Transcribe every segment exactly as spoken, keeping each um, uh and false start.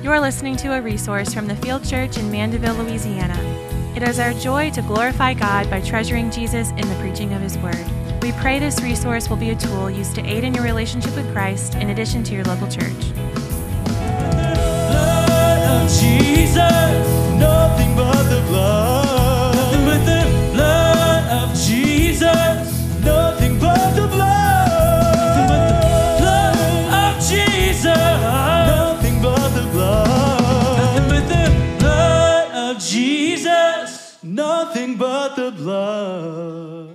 You're listening to a resource from the Field Church in Mandeville, Louisiana. It is our joy to glorify God by treasuring Jesus in the preaching of His Word. We pray this resource will be a tool used to aid in your relationship with Christ in addition to your local church. Blood of Jesus, nothing but the blood. Nothing but the blood of Jesus, nothing but the blood. Nothing but the blood of Jesus, nothing but the blood. Nothing but the blood of Jesus, nothing but the blood.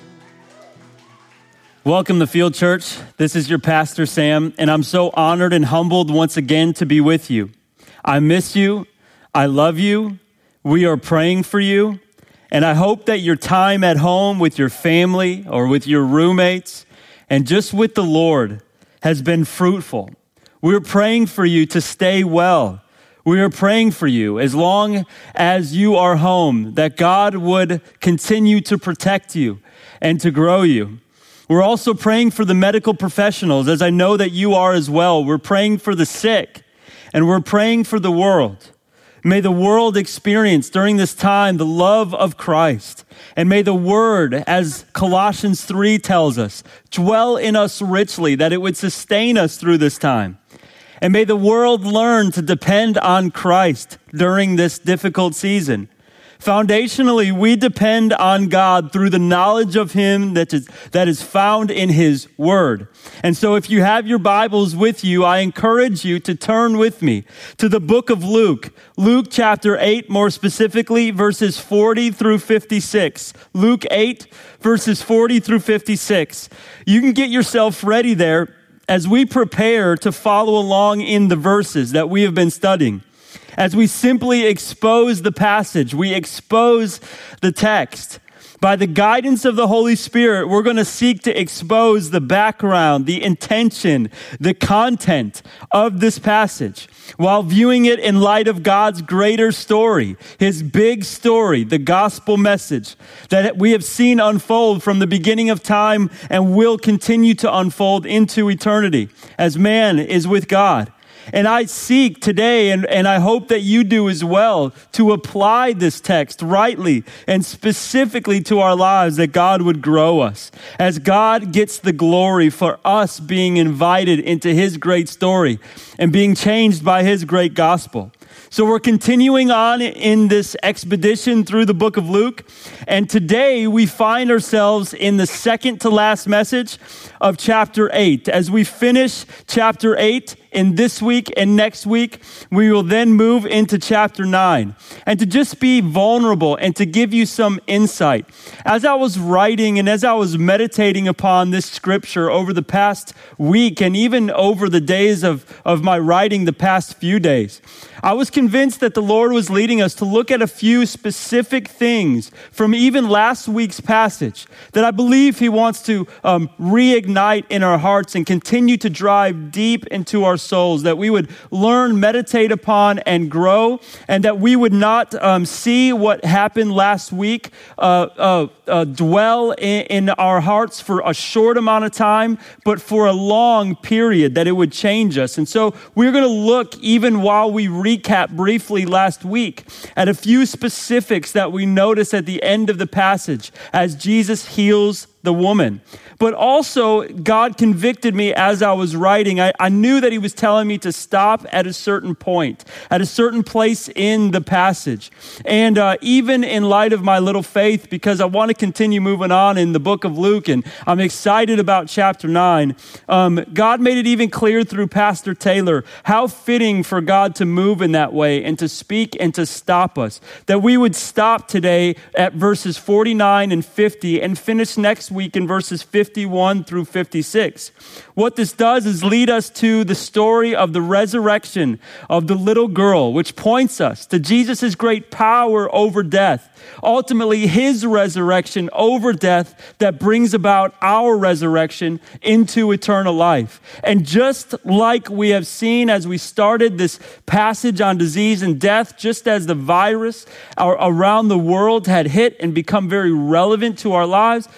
Welcome to Field Church. This is your pastor, Sam, and I'm so honored and humbled once again to be with you. I miss you. I love you. We are praying for you, and I hope that your time at home with your family or with your roommates and just with the Lord has been fruitful. We're praying for you to stay well. We are praying for you as long as you are home, that God would continue to protect you and to grow you. We're also praying for the medical professionals, as I know that you are as well. We're praying for the sick, and we're praying for the world. May the world experience during this time the love of Christ. And may the word, as Colossians three tells us, dwell in us richly, that it would sustain us through this time. And may the world learn to depend on Christ during this difficult season. Foundationally, we depend on God through the knowledge of Him that is, that is found in His Word. And so if you have your Bibles with you, I encourage you to turn with me to the book of Luke. Luke chapter eight, more specifically, verses forty through fifty-six. Luke eight, verses forty through fifty-six. You can get yourself ready there as we prepare to follow along in the verses that we have been studying. As we simply expose the passage, we expose the text. By the guidance of the Holy Spirit, we're going to seek to expose the background, the intention, the content of this passage, while viewing it in light of God's greater story, His big story, the gospel message that we have seen unfold from the beginning of time and will continue to unfold into eternity as man is with God. And I seek today, and, and I hope that you do as well, to apply this text rightly and specifically to our lives, that God would grow us. As God gets the glory for us being invited into His great story and being changed by His great gospel. So we're continuing on in this expedition through the book of Luke. And today we find ourselves in the second to last message of chapter eight. As we finish chapter eight in this week and next week, we will then move into chapter nine. And to just be vulnerable and to give you some insight, as I was writing and as I was meditating upon this scripture over the past week and even over the days of, of my writing the past few days, I was convinced that the Lord was leading us to look at a few specific things from even last week's passage that I believe He wants to um, reignite in our hearts and continue to drive deep into our souls, that we would learn, meditate upon, and grow, and that we would not um, see what happened last week uh, uh, uh, dwell in, in our hearts for a short amount of time, but for a long period, that it would change us. And so we're going to look, even while we recap briefly last week, at a few specifics that we notice at the end of the passage as Jesus heals the woman. But also, God convicted me as I was writing. I, I knew that He was telling me to stop at a certain point, at a certain place in the passage. And uh, even in light of my little faith, because I want to continue moving on in the book of Luke, and I'm excited about chapter nine, um, God made it even clear through Pastor Taylor how fitting for God to move in that way and to speak and to stop us, that we would stop today at verses forty-nine and fifty and finish next week in verses fifty-one through fifty-six. What this does is lead us to the story of the resurrection of the little girl, which points us to Jesus' great power over death. Ultimately, His resurrection over death that brings about our resurrection into eternal life. And just like we have seen as we started this passage on disease and death, just as the virus around the world had hit and become very relevant to our lives, so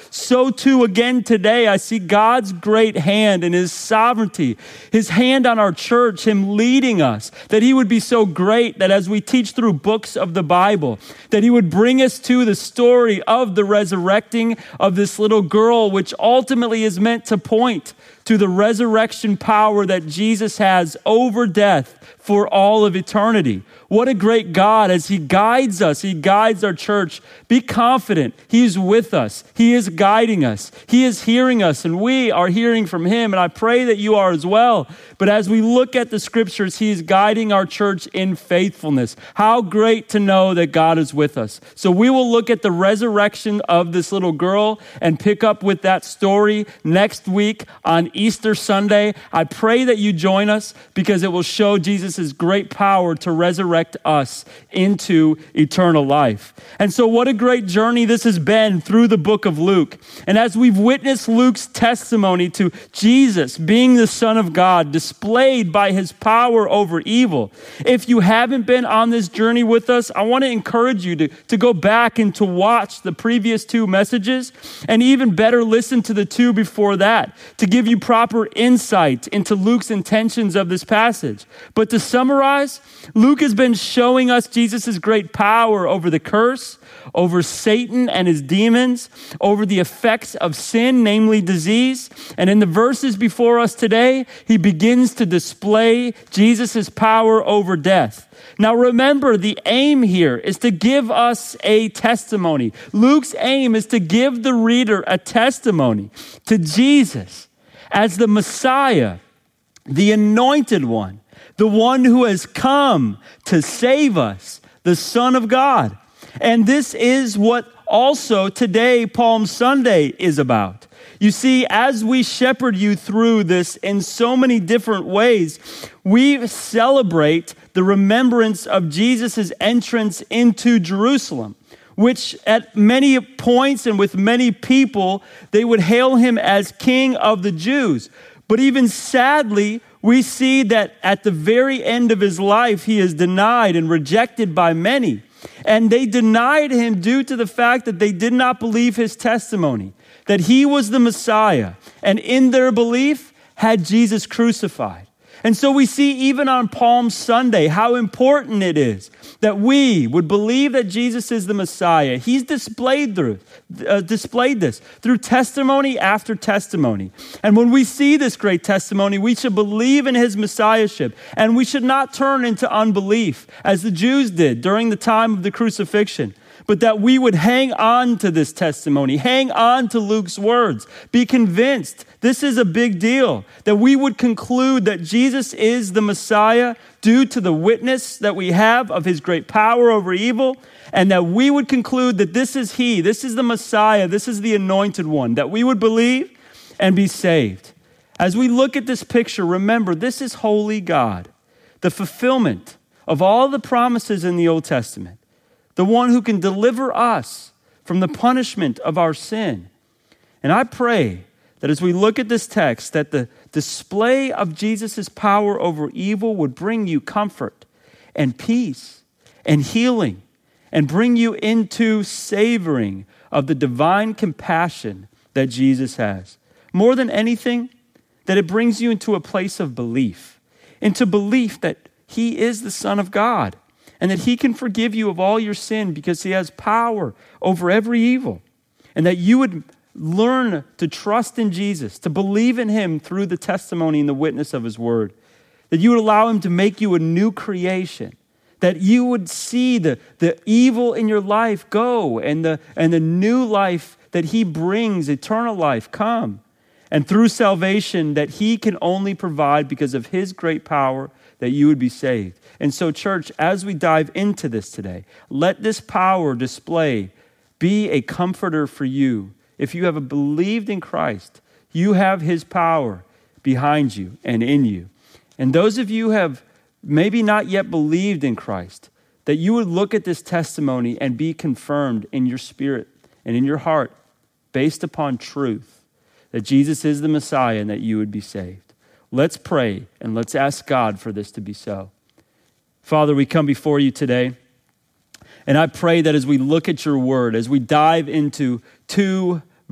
so too again today, I see God's great hand and his sovereignty, his hand on our church, him leading us, that he would be so great that as we teach through books of the Bible, that he would bring us to the story of the resurrecting of this little girl, which ultimately is meant to point to the resurrection power that Jesus has over death for all of eternity. What a great God as he guides us. He guides our church. Be confident. He's with us. He is guiding us. He is hearing us, and we are hearing from him. And I pray that you are as well. But as we look at the scriptures, he is guiding our church in faithfulness. How great to know that God is with us. So we will look at the resurrection of this little girl and pick up with that story next week on Easter Sunday. I pray that you join us because it will show Jesus' great power to resurrect us into eternal life. And so what a great journey this has been through the book of Luke. And as we've witnessed Luke's testimony to Jesus being the Son of God, displayed by his power over evil, if you haven't been on this journey with us, I want to encourage you to, to go back and to watch the previous two messages, and even better, listen to the two before that to give you proper insight into Luke's intentions of this passage. But to summarize, Luke has been showing us Jesus' great power over the curse, over Satan and his demons, over the effects of sin, namely disease. And in the verses before us today, he begins to display Jesus' power over death. Now remember, the aim here is to give us a testimony. Luke's aim is to give the reader a testimony to Jesus as the Messiah, the anointed one, the one who has come to save us, the Son of God. And this is what also today, Palm Sunday, is about. You see, as we shepherd you through this in so many different ways, we celebrate the remembrance of Jesus' entrance into Jerusalem, which at many points and with many people, they would hail him as King of the Jews. But even sadly, we see that at the very end of his life, he is denied and rejected by many. And they denied him due to the fact that they did not believe his testimony, that he was the Messiah, and in their belief had Jesus crucified. And so we see even on Palm Sunday how important it is that we would believe that Jesus is the Messiah. He's displayed through, uh, displayed this through testimony after testimony. And when we see this great testimony, we should believe in his messiahship, and we should not turn into unbelief as the Jews did during the time of the crucifixion, but that we would hang on to this testimony, hang on to Luke's words, be convinced this is a big deal, that we would conclude that Jesus is the Messiah due to the witness that we have of his great power over evil, and that we would conclude that this is he, this is the Messiah, this is the anointed one, that we would believe and be saved. As we look at this picture, remember, this is holy God, the fulfillment of all the promises in the Old Testament, the one who can deliver us from the punishment of our sin. And I pray that as we look at this text, that the display of Jesus' power over evil would bring you comfort and peace and healing and bring you into savoring of the divine compassion that Jesus has. More than anything, that it brings you into a place of belief, into belief that he is the Son of God, and that he can forgive you of all your sin because he has power over every evil. And that you would learn to trust in Jesus, to believe in him through the testimony and the witness of his word. That you would allow him to make you a new creation. That you would see the, the evil in your life go, and the, and the new life that he brings, eternal life, come. And through salvation that he can only provide because of his great power, that you would be saved. And so, church, as we dive into this today, let this power display be a comforter for you. If you have believed in Christ, you have his power behind you and in you. And those of you who have maybe not yet believed in Christ, that you would look at this testimony and be confirmed in your spirit and in your heart based upon truth, that Jesus is the Messiah and that you would be saved. Let's pray and let's ask God for this to be so. Father, we come before you today, and I pray that as we look at your word, as we dive into two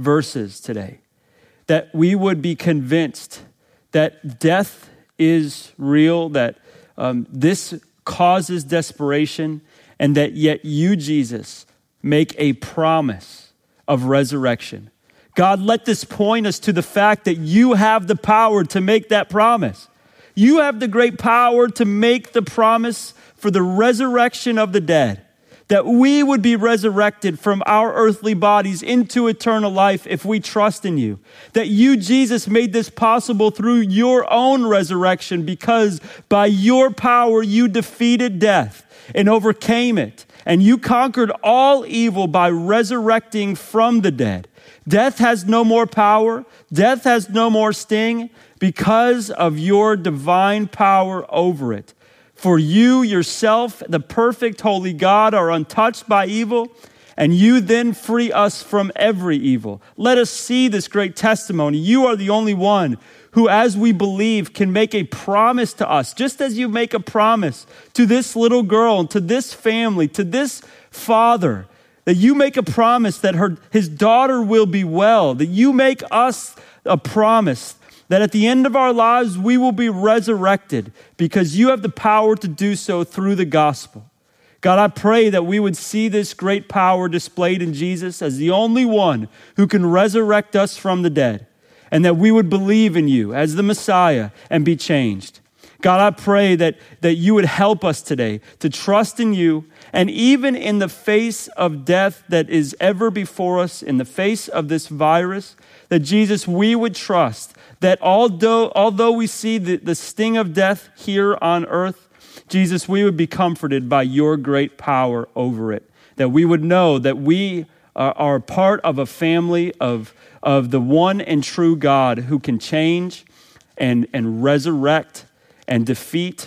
verses today, that we would be convinced that death is real, that um, this causes desperation, and that yet you, Jesus, make a promise of resurrection. God, let this point us to the fact that you have the power to make that promise. You have the great power to make the promise for the resurrection of the dead, that we would be resurrected from our earthly bodies into eternal life if we trust in you. That you, Jesus, made this possible through your own resurrection because by your power you defeated death and overcame it. And you conquered all evil by resurrecting from the dead. Death has no more power. Death has no more sting because of your divine power over it. For you yourself, the perfect holy God, are untouched by evil, and you then free us from every evil. Let us see this great testimony. You are the only one who, as we believe, can make a promise to us, just as you make a promise to this little girl, to this family, to this father, that you make a promise that her, his daughter will be well, that you make us a promise that at the end of our lives, we will be resurrected because you have the power to do so through the gospel. God, I pray that we would see this great power displayed in Jesus as the only one who can resurrect us from the dead, and that we would believe in you as the Messiah and be changed. God, I pray that, that you would help us today to trust in you, and even in the face of death that is ever before us, in the face of this virus, that Jesus, we would trust that although, although we see the, the sting of death here on earth, Jesus, we would be comforted by your great power over it. That we would know that we are, are part of a family of, of the one and true God who can change and, and resurrect and defeat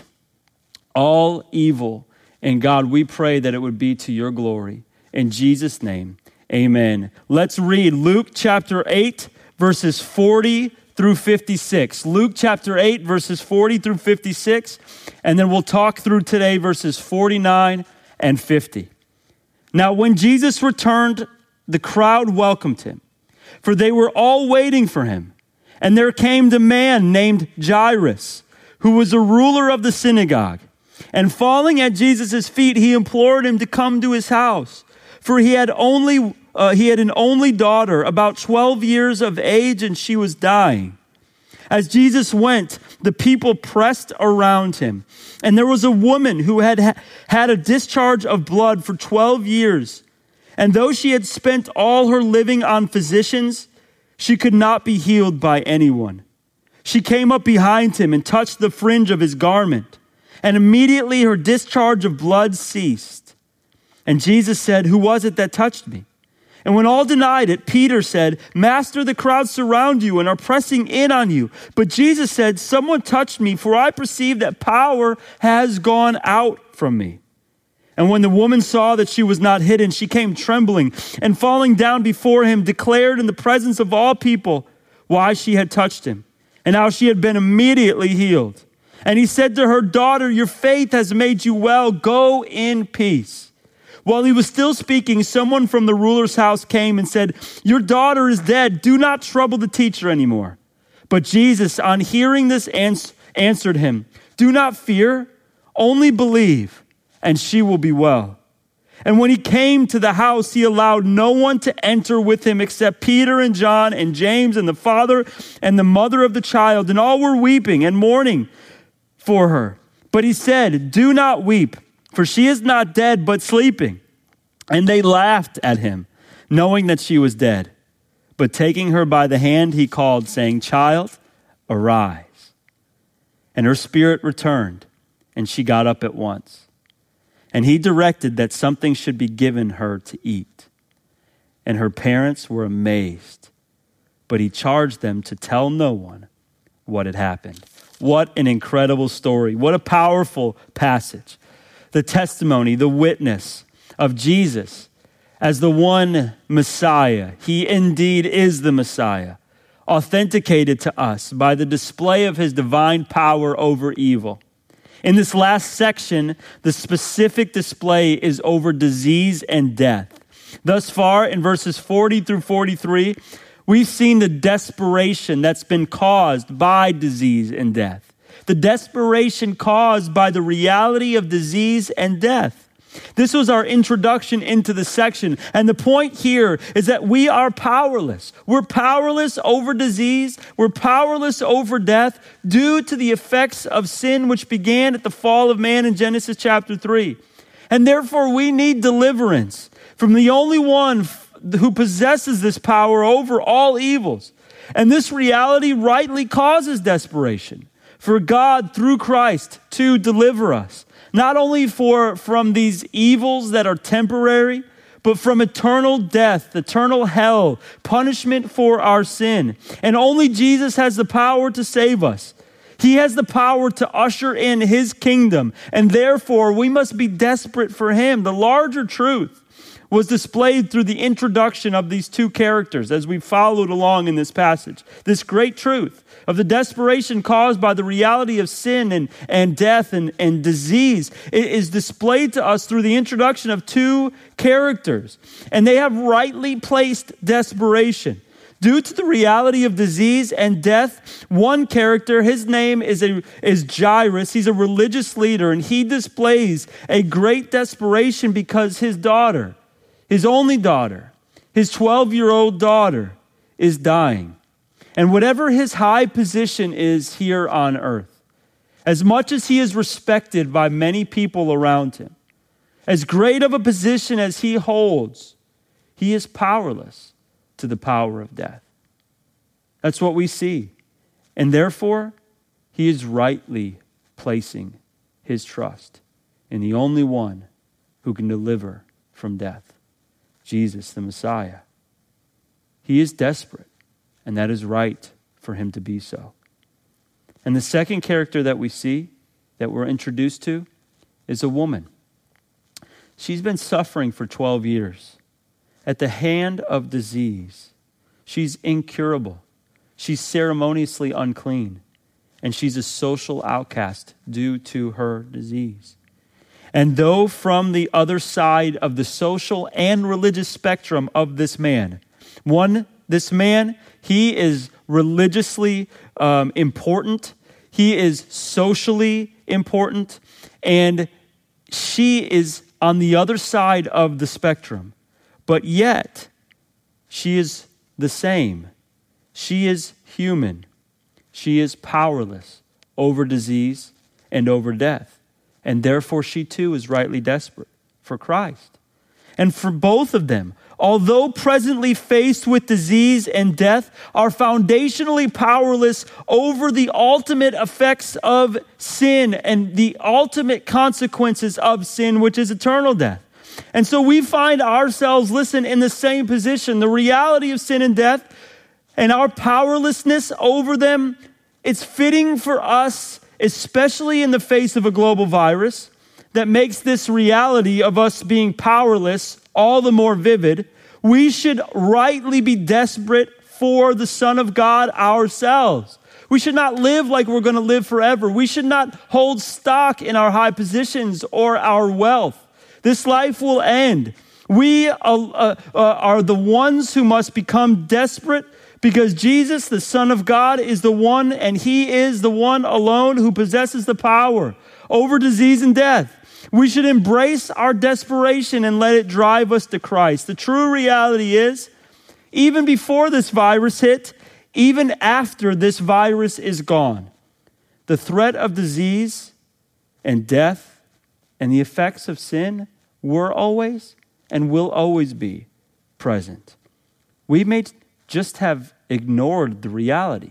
all evil. And God, we pray that it would be to your glory. In Jesus' name, amen. Let's read Luke chapter eight, verses forty through fifty-six. Luke chapter eight, verses forty through fifty-six. And then we'll talk through today verses forty-nine and fifty. Now, when Jesus returned, the crowd welcomed him, for they were all waiting for him. And there came a man named Jairus, who was a ruler of the synagogue. And falling at Jesus' feet, he implored him to come to his house, for he had only Uh, he had an only daughter, about twelve years of age, and she was dying. As Jesus went, the people pressed around him. And there was a woman who had ha- had a discharge of blood for twelve years. And though she had spent all her living on physicians, she could not be healed by anyone. She came up behind him and touched the fringe of his garment. And immediately her discharge of blood ceased. And Jesus said, "Who was it that touched me?" And when all denied it, Peter said, "Master, the crowds surround you and are pressing in on you." But Jesus said, "Someone touched me, for I perceive that power has gone out from me." And when the woman saw that she was not hidden, she came trembling and falling down before him, declared in the presence of all people why she had touched him and how she had been immediately healed. And he said to her, "Daughter, your faith has made you well. Go in peace." While he was still speaking, someone from the ruler's house came and said, "Your daughter is dead. Do not trouble the teacher anymore." But Jesus, on hearing this, ans- answered him, "Do not fear, only believe, and she will be well." And when he came to the house, he allowed no one to enter with him except Peter and John and James and the father and the mother of the child. And all were weeping and mourning for her. But he said, "Do not weep, for she is not dead, but sleeping." And they laughed at him, knowing that she was dead. But taking her by the hand, he called, saying, "Child, arise." And her spirit returned, and she got up at once. And he directed that something should be given her to eat. And her parents were amazed, but he charged them to tell no one what had happened. What an incredible story. What a powerful passage. The testimony, the witness of Jesus as the one Messiah. He indeed is the Messiah, authenticated to us by the display of his divine power over evil. In this last section, the specific display is over disease and death. Thus far, in verses forty through forty-three, We've seen the desperation that's been caused by disease and death. The desperation caused by the reality of disease and death. This was our introduction into the section. And the point here is that we are powerless. We're powerless over disease. We're powerless over death due to the effects of sin, which began at the fall of man in Genesis chapter three. And therefore we need deliverance from the only one who possesses this power over all evils. And this reality rightly causes desperation for God through Christ to deliver us, not only for from these evils that are temporary, but from eternal death, eternal hell, punishment for our sin. And only Jesus has the power to save us. He has the power to usher in his kingdom, and therefore we must be desperate for him. The larger truth was displayed through the introduction of these two characters as we followed along in this passage. This great truth of the desperation caused by the reality of sin and, and death and, and disease is displayed to us through the introduction of two characters. And they have rightly placed desperation. Due to the reality of disease and death, one character, his name is, a, is Jairus. He's a religious leader, and he displays a great desperation because his daughter, his only daughter, his twelve-year-old daughter, is dying. And whatever his high position is here on earth, as much as he is respected by many people around him, as great of a position as he holds, he is powerless to the power of death. That's what we see. And therefore, he is rightly placing his trust in the only one who can deliver from death, Jesus the Messiah. He is desperate, and that is right for him to be so. And the second character that we see, that we're introduced to, is a woman. She's been suffering for twelve years at the hand of disease. She's incurable. She's ceremoniously unclean. And she's a social outcast due to her disease. And though from the other side of the social and religious spectrum of this man, one, this man, he is religiously um, important. He is socially important. And she is on the other side of the spectrum. But yet, she is the same. She is human. She is powerless over disease and over death. And therefore, she too is rightly desperate for Christ. And for both of them, although presently faced with disease and death, are foundationally powerless over the ultimate effects of sin and the ultimate consequences of sin, which is eternal death. And so we find ourselves, listen, in the same position. The reality of sin and death and our powerlessness over them, it's fitting for us, especially in the face of a global virus, that makes this reality of us being powerless all the more vivid. We should rightly be desperate for the Son of God ourselves. We should not live like we're going to live forever. We should not hold stock in our high positions or our wealth. This life will end. We uh, uh, are the ones who must become desperate because Jesus, the Son of God, is the one, and he is the one alone who possesses the power over disease and death. We should embrace our desperation and let it drive us to Christ. The true reality is, even before this virus hit, even after this virus is gone, the threat of disease and death and the effects of sin were always and will always be present. We may just have ignored the reality.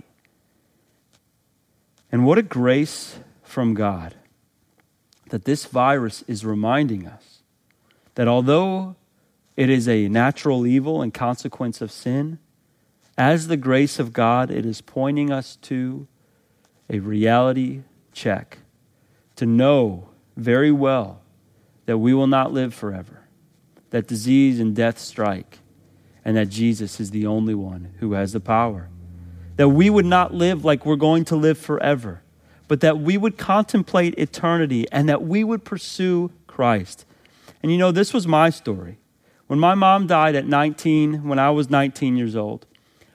And what a grace from God that this virus is reminding us that although it is a natural evil and consequence of sin, as the grace of God, it is pointing us to a reality check, to know very well that we will not live forever, that disease and death strike, and that Jesus is the only one who has the power. That we would not live like we're going to live forever, but that we would contemplate eternity and that we would pursue Christ. And you know, this was my story. When my mom died at nineteen, when I was nineteen years old,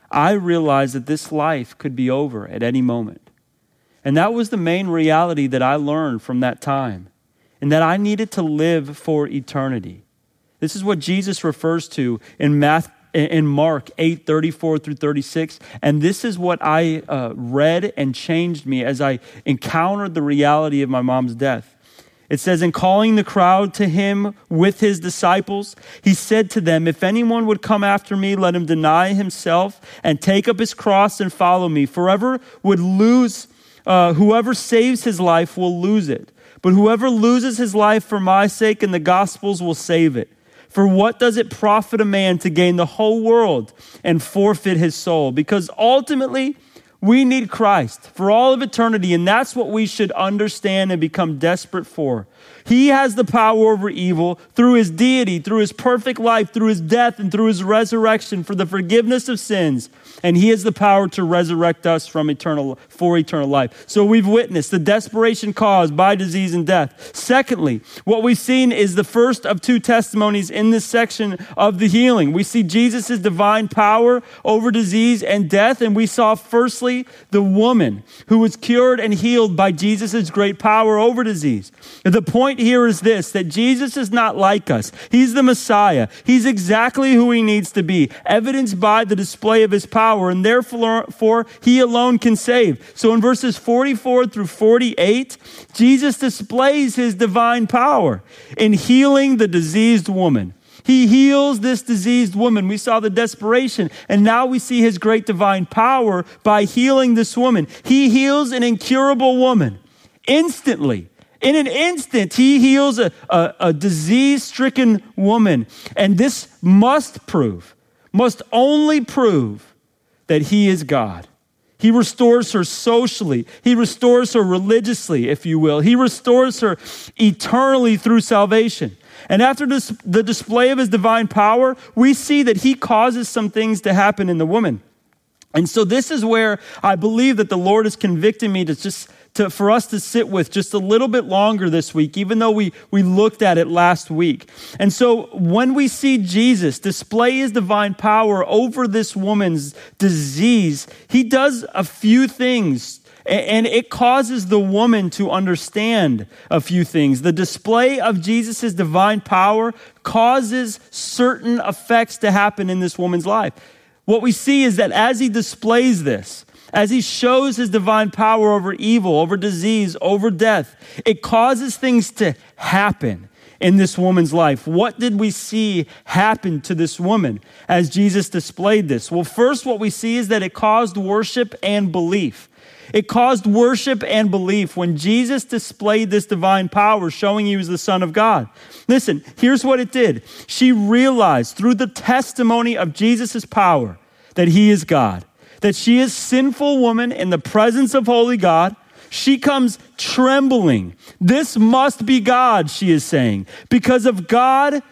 I realized that this life could be over at any moment. And that was the main reality that I learned from that time, and that I needed to live for eternity. This is what Jesus refers to in Matthew, in Mark eight, thirty-four through thirty-six. And this is what I uh, read and changed me as I encountered the reality of my mom's death. It says, "In calling the crowd to him with his disciples, he said to them, 'If anyone would come after me, let him deny himself and take up his cross and follow me. Forever would lose, uh, whoever saves his life will lose it. But whoever loses his life for my sake and the gospel's will save it. For what does it profit a man to gain the whole world and forfeit his soul?'" Because ultimately, we need Christ for all of eternity, and that's what we should understand and become desperate for. He has the power over evil through his deity, through his perfect life, through his death, and through his resurrection for the forgiveness of sins. And he has the power to resurrect us from eternal, for eternal life. So we've witnessed the desperation caused by disease and death. Secondly, what we've seen is the first of two testimonies in this section of the healing. We see Jesus' divine power over disease and death. And we saw firstly the woman who was cured and healed by Jesus' great power over disease. The point here is this, that Jesus is not like us. He's the Messiah. He's exactly who he needs to be, evidenced by the display of his power, and therefore he alone can save. So in verses forty-four through forty-eight, Jesus displays his divine power in healing the diseased woman. He heals this diseased woman. We saw the desperation, and now we see his great divine power by healing this woman. He heals an incurable woman instantly. In an instant, he heals a, a, a disease-stricken woman. And this must prove, must only prove that he is God. He restores her socially. He restores her religiously, if you will. He restores her eternally through salvation. And after this, the display of his divine power, we see that he causes some things to happen in the woman. And so this is where I believe that the Lord is convicting me to just to, for us to sit with just a little bit longer this week, even though we, we looked at it last week. And so when we see Jesus display his divine power over this woman's disease, he does a few things, and it causes the woman to understand a few things. The display of Jesus' divine power causes certain effects to happen in this woman's life. What we see is that as he displays this, as he shows his divine power over evil, over disease, over death, it causes things to happen in this woman's life. What did we see happen to this woman as Jesus displayed this? Well, first, what we see is that it caused worship and belief. It caused worship and belief when Jesus displayed this divine power, showing he was the Son of God. Listen, here's what it did. She realized through the testimony of Jesus' power that he is God, that she is a sinful woman in the presence of holy God. She comes trembling. This must be God, she is saying, because of God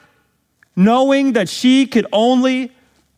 knowing that she could only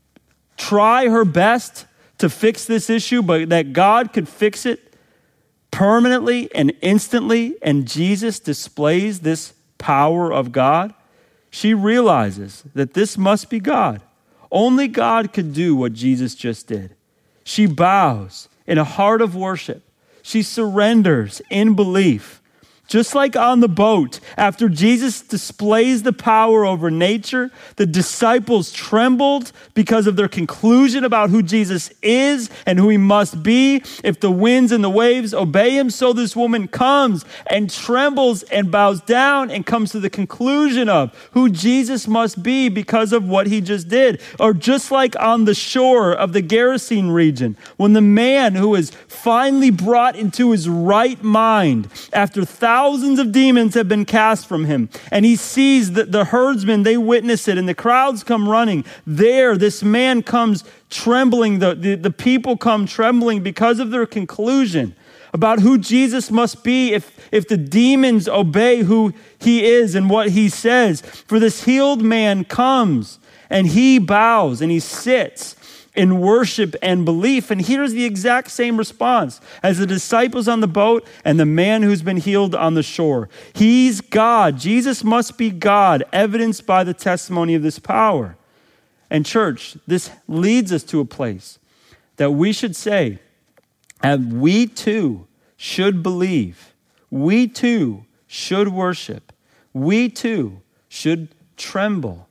try her best to fix this issue, but that God could fix it permanently and instantly, and Jesus displays this power of God. She realizes that this must be God. Only God could do what Jesus just did. She bows in a heart of worship. She surrenders in belief. Just like on the boat, after Jesus displays the power over nature, the disciples trembled because of their conclusion about who Jesus is and who he must be. If the winds and the waves obey him, so this woman comes and trembles and bows down and comes to the conclusion of who Jesus must be because of what he just did. Or just like on the shore of the Gerasene region, when the man who is finally brought into his right mind after thousands Thousands of demons have been cast from him. And he sees that the herdsmen, they witness it, and the crowds come running. There, this man comes trembling. The, the, the people come trembling because of their conclusion about who Jesus must be if, if the demons obey who he is and what he says. For this healed man comes, and he bows, and he sits in worship and belief. And here's the exact same response as the disciples on the boat and the man who's been healed on the shore. He's God. Jesus must be God, evidenced by the testimony of this power. And church, this leads us to a place that we should say, and we too should believe, we too should worship, we too should tremble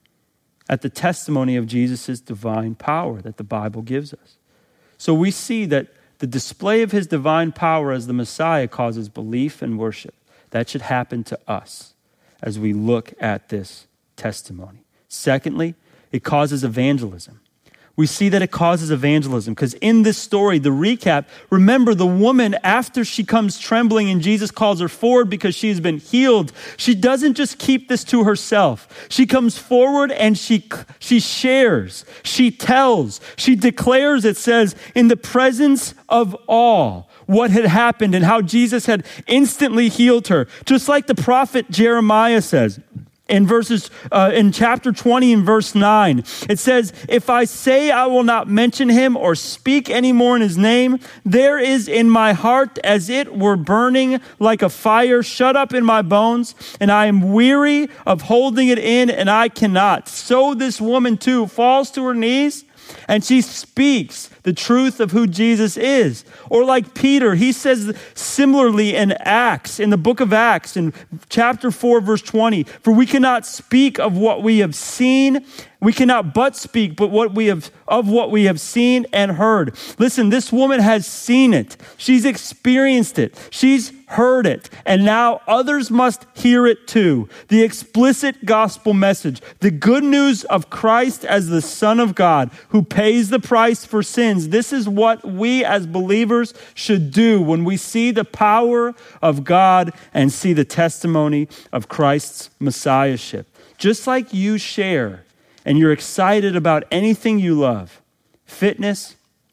at the testimony of Jesus' divine power that the Bible gives us. So we see that the display of his divine power as the Messiah causes belief and worship. That should happen to us as we look at this testimony. Secondly, it causes evangelism. We see that it causes evangelism because in this story, the recap, remember the woman, after she comes trembling and Jesus calls her forward because she's been healed, she doesn't just keep this to herself. She comes forward and she, she shares, she tells, she declares, it says, in the presence of all, what had happened and how Jesus had instantly healed her. Just like the prophet Jeremiah says, in verses, uh, in chapter twenty and verse nine, it says, if I say I will not mention him or speak anymore in his name, there is in my heart as it were burning like a fire shut up in my bones, and I am weary of holding it in, and I cannot. So this woman too falls to her knees and she speaks the truth of who Jesus is. Or like Peter, he says similarly in Acts, in the book of Acts, in chapter four, verse twenty, for we cannot speak of what we have seen. We cannot but speak but what we have of what we have seen and heard. Listen, this woman has seen it. She's experienced it. She's heard it. And now others must hear it too. The explicit gospel message, the good news of Christ as the Son of God who pays the price for sins. This is what we as believers should do when we see the power of God and see the testimony of Christ's messiahship. Just like you share and you're excited about anything you love, fitness,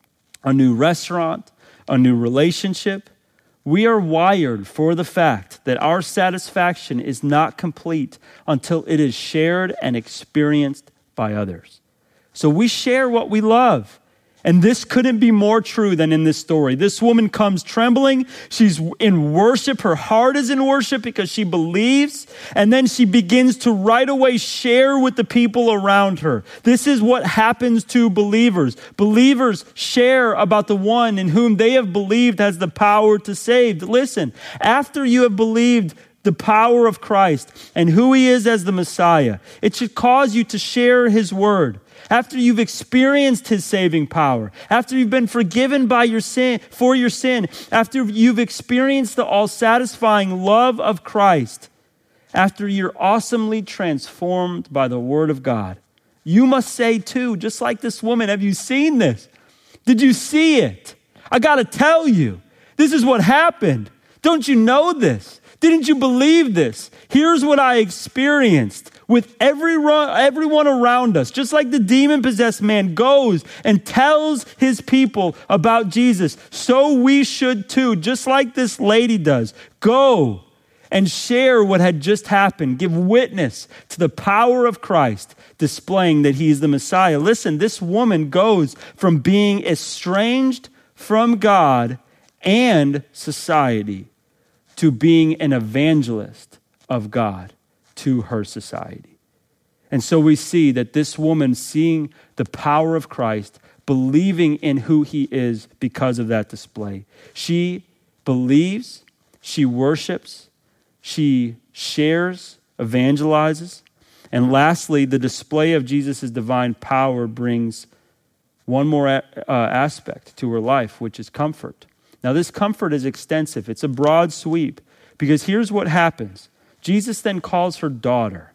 a new restaurant, a new relationship, we are wired for the fact that our satisfaction is not complete until it is shared and experienced by others. So we share what we love. And this couldn't be more true than in this story. This woman comes trembling. She's in worship. Her heart is in worship because she believes. And then she begins to right away share with the people around her. This is what happens to believers. Believers share about the one in whom they have believed has the power to save. Listen, after you have believed the power of Christ and who he is as the Messiah, it should cause you to share his word. After you've experienced his saving power, after you've been forgiven by your sin, for your sin, after you've experienced the all-satisfying love of Christ, after you're awesomely transformed by the word of God, you must say too, just like this woman, have you seen this? Did you see it? I got to tell you, this is what happened. Don't you know this? Didn't you believe this? Here's what I experienced with every everyone around us. Just like the demon-possessed man goes and tells his people about Jesus, so we should too, just like this lady does. Go and share what had just happened. Give witness to the power of Christ, displaying that he is the Messiah. Listen, this woman goes from being estranged from God and society to being an evangelist of God to her society. And so we see that this woman, seeing the power of Christ, believing in who he is because of that display, she believes, she worships, she shares, evangelizes. And lastly, the display of Jesus' divine power brings one more uh, aspect to her life, which is comfort. Now, this comfort is extensive. It's a broad sweep because here's what happens. Jesus then calls her daughter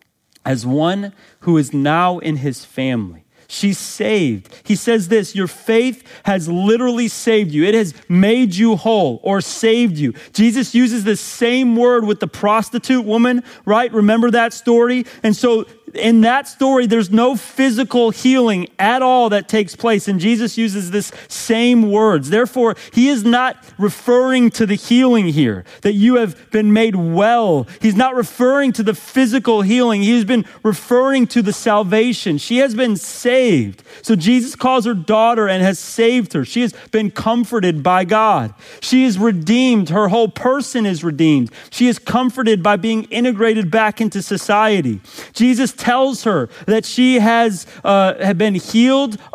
as one who is now in his family. She's saved. He says this, your faith has literally saved you. It has made you whole or saved you. Jesus uses the same word with the prostitute woman, right? Remember that story? And so in that story, there's no physical healing at all that takes place. And Jesus uses this same words. Therefore, he is not referring to the healing here, that you have been made well. He's not referring to the physical healing. He's been referring to the salvation. She has been saved. So Jesus calls her daughter and has saved her. She has been comforted by God. She is redeemed. Her whole person is redeemed. She is comforted by being integrated back into society. Jesus tells her that she has uh, been healed of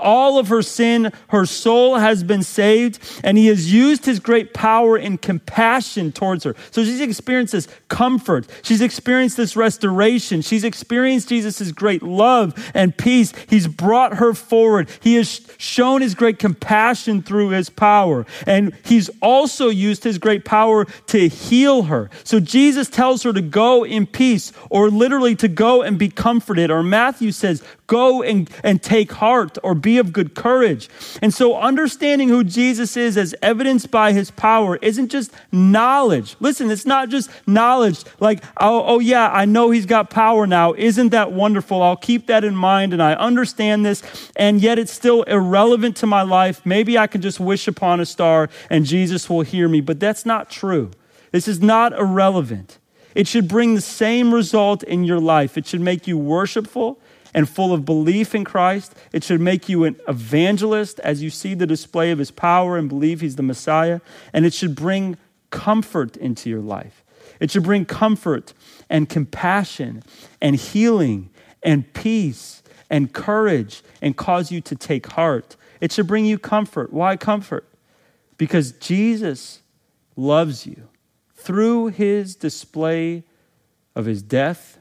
all of her sin, her soul has been saved, and he has used his great power in compassion towards her. So she's experienced this comfort. She's experienced this restoration. She's experienced Jesus' great love and peace. He's brought her forward. He has shown his great compassion through his power. And he's also used his great power to heal her. So Jesus tells her to go in peace, or literally to go and be comforted. Or Matthew says, go and, and take heart, or be of good courage. And so understanding who Jesus is as evidenced by his power isn't just knowledge. Listen, it's not just knowledge like, oh, oh yeah, I know he's got power now. Isn't that wonderful? I'll keep that in mind and I understand this, and yet it's still irrelevant to my life. Maybe I can just wish upon a star and Jesus will hear me, but that's not true. This is not irrelevant. It should bring the same result in your life. It should make you worshipful and full of belief in Christ. It should make you an evangelist as you see the display of his power and believe he's the Messiah. And it should bring comfort into your life. It should bring comfort and compassion and healing and peace and courage and cause you to take heart. It should bring you comfort. Why comfort? Because Jesus loves you through his display of his death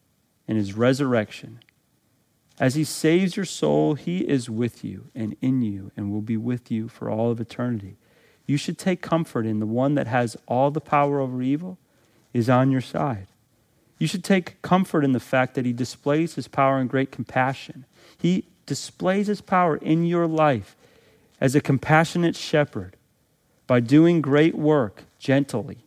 and his resurrection. As he saves your soul, he is with you and in you and will be with you for all of eternity. You should take comfort in the one that has all the power over evil is on your side. You should take comfort in the fact that he displays his power in great compassion. He displays his power in your life as a compassionate shepherd by doing great work gently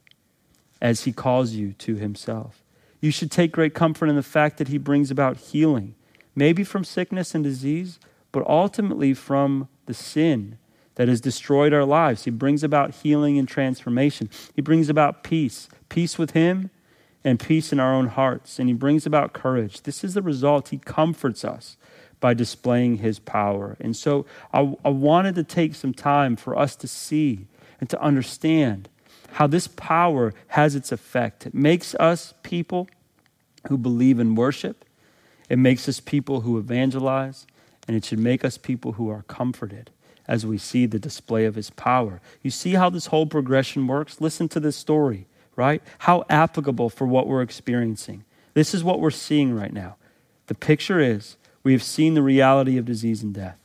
as he calls you to himself. You should take great comfort in the fact that he brings about healing, maybe from sickness and disease, but ultimately from the sin that has destroyed our lives. He brings about healing and transformation. He brings about peace, peace with him and peace in our own hearts. And he brings about courage. This is the result. He comforts us by displaying his power. And so I, I wanted to take some time for us to see and to understand how this power has its effect. It makes us people who believe in worship. It makes us people who evangelize, and it should make us people who are comforted as we see the display of his power. You see how this whole progression works? Listen to this story, right? How applicable for what we're experiencing. This is what we're seeing right now. The picture is we have seen the reality of disease and death.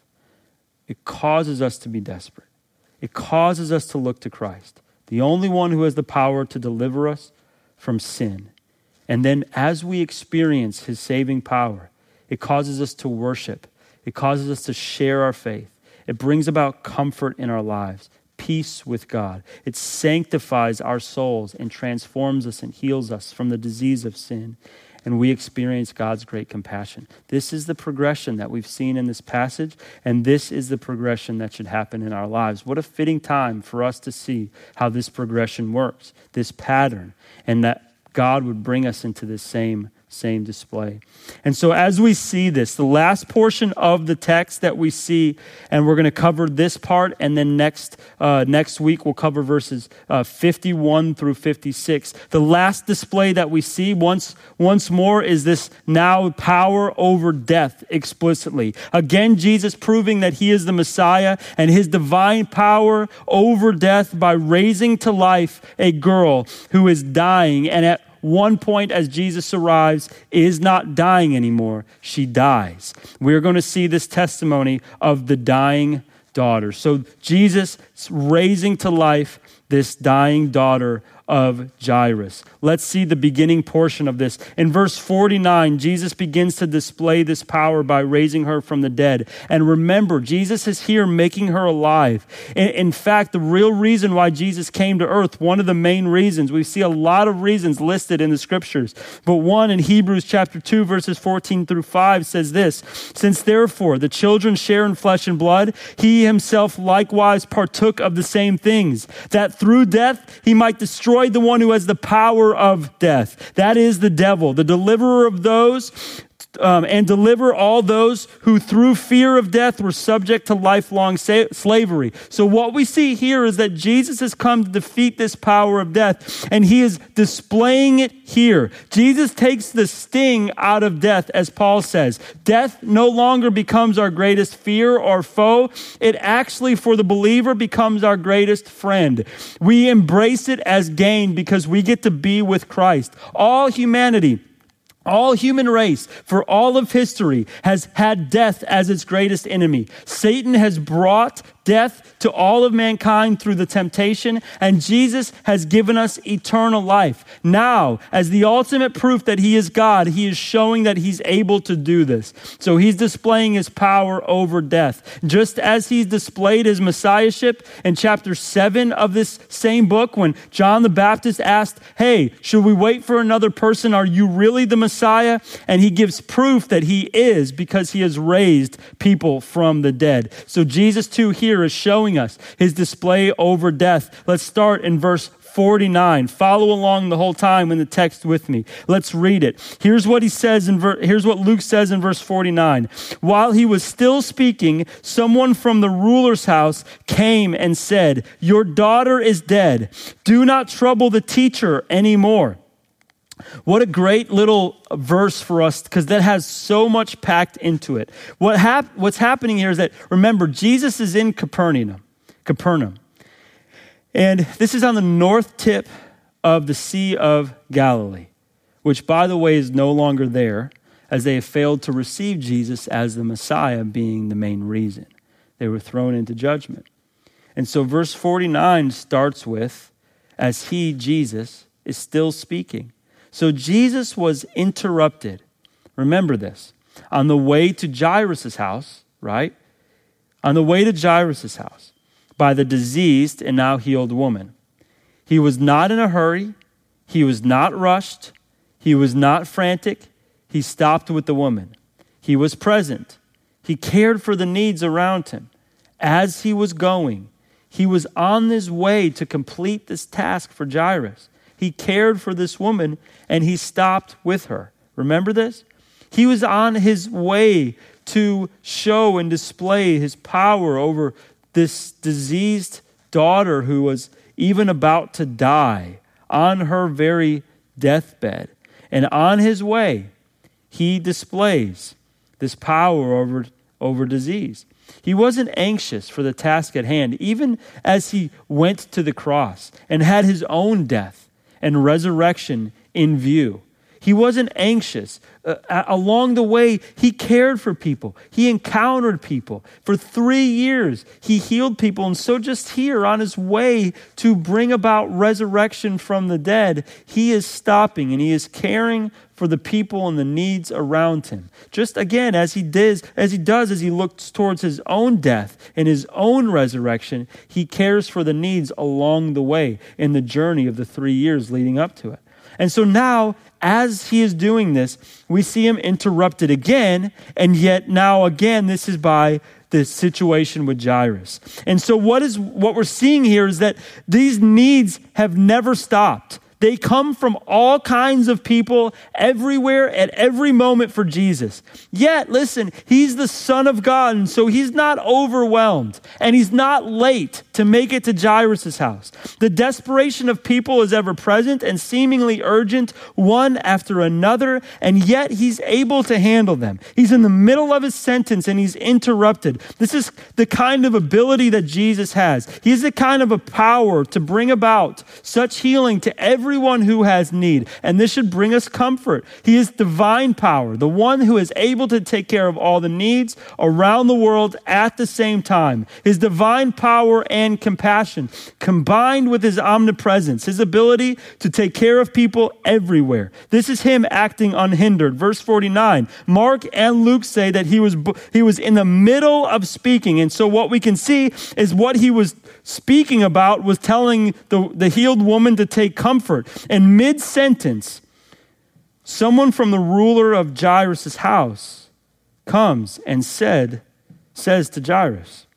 It causes us to be desperate. It causes us to look to Christ, the only one who has the power to deliver us from sin. And then as we experience his saving power, it causes us to worship. It causes us to share our faith. It brings about comfort in our lives, peace with God. It sanctifies our souls and transforms us and heals us from the disease of sin. And we experience God's great compassion. This is the progression that we've seen in this passage, and this is the progression that should happen in our lives. What a fitting time for us to see how this progression works, this pattern, and that God would bring us into this same same display. And so as we see this, the last portion of the text that we see, and we're going to cover this part, and then next uh, next week we'll cover verses uh, fifty-one through fifty-six. The last display that we see once once more is this now power over death explicitly. Again, Jesus proving that he is the Messiah and his divine power over death by raising to life a girl who is dying, and at one point as Jesus arrives is not dying anymore. She dies. We're going to see this testimony of the dying daughter. So Jesus raising to life this dying daughter of Jairus. Let's see the beginning portion of this. In verse forty-nine, Jesus begins to display this power by raising her from the dead. And remember, Jesus is here making her alive. In, in fact, the real reason why Jesus came to earth, one of the main reasons, we see a lot of reasons listed in the scriptures, but one in Hebrews chapter two, verses fourteen through five says this: since therefore the children share in flesh and blood, he himself likewise partook of the same things, that through death he might destroy the one who has the power of death. That is the devil, the deliverer of those Um, and deliver all those who through fear of death were subject to lifelong sa- slavery. So what we see here is that Jesus has come to defeat this power of death, and he is displaying it here. Jesus takes the sting out of death, as Paul says. Death no longer becomes our greatest fear or foe. It actually, for the believer, becomes our greatest friend. We embrace it as gain because we get to be with Christ. All humanity, all human race, for all of history, has had death as its greatest enemy. Satan has brought death to all of mankind through the temptation, and Jesus has given us eternal life. Now, as the ultimate proof that he is God, he is showing that he's able to do this. So he's displaying his power over death. Just as he's displayed his messiahship in chapter seven of this same book, when John the Baptist asked, hey, should we wait for another person? Are you really the Messiah? And he gives proof that he is, because he has raised people from the dead. So Jesus too here is showing us his display over death. Let's start in verse forty-nine. Follow along the whole time in the text with me. Let's read it. Here's what he says in ver- here's what Luke says in verse forty-nine. While he was still speaking, someone from the ruler's house came and said, "Your daughter is dead. Do not trouble the teacher anymore." What a great little verse for us, because that has so much packed into it. What hap- what's happening here is that, remember, Jesus is in Capernaum, Capernaum. And this is on the north tip of the Sea of Galilee, which, by the way, is no longer there, as they have failed to receive Jesus as the Messiah being the main reason. They were thrown into judgment. And so verse forty-nine starts with, as he, Jesus, is still speaking. So Jesus was interrupted. Remember this. On the way to Jairus' house, right? On the way to Jairus' house by the diseased and now healed woman. He was not in a hurry. He was not rushed. He was not frantic. He stopped with the woman. He was present. He cared for the needs around him. As he was going, he was on his way to complete this task for Jairus. He cared for this woman, and he stopped with her. Remember this? He was on his way to show and display his power over this diseased daughter who was even about to die on her very deathbed. And on his way, he displays this power over, over disease. He wasn't anxious for the task at hand, even as he went to the cross and had his own death and resurrection in view. He wasn't anxious. Uh, along the way, he cared for people. He encountered people. For three years, he healed people. And so just here, on his way to bring about resurrection from the dead, he is stopping and he is caring for the people and the needs around him. Just again, as he does, as he does, as he looks towards his own death and his own resurrection, he cares for the needs along the way in the journey of the three years leading up to it. And so now, as he is doing this, we see him interrupted again, and yet now again, this is by this situation with Jairus. And so what is what we're seeing here is that these needs have never stopped. They come from all kinds of people everywhere at every moment for Jesus. Yet, listen, he's the Son of God, and so he's not overwhelmed, and he's not late to make it to Jairus' house. The desperation of people is ever present and seemingly urgent, one after another, and yet he's able to handle them. He's in the middle of his sentence, and he's interrupted. This is the kind of ability that Jesus has. He has the kind of a power to bring about such healing to every Everyone who has need, and this should bring us comfort. He is divine power, the one who is able to take care of all the needs around the world at the same time. His divine power and compassion combined with his omnipresence, his ability to take care of people everywhere. This is him acting unhindered. Verse forty-nine, Mark and Luke say that he was he was in the middle of speaking, and so what we can see is what he was speaking about was telling the, the healed woman to take comfort. And mid-sentence, someone from the ruler of Jairus' house comes and said, says to Jairus.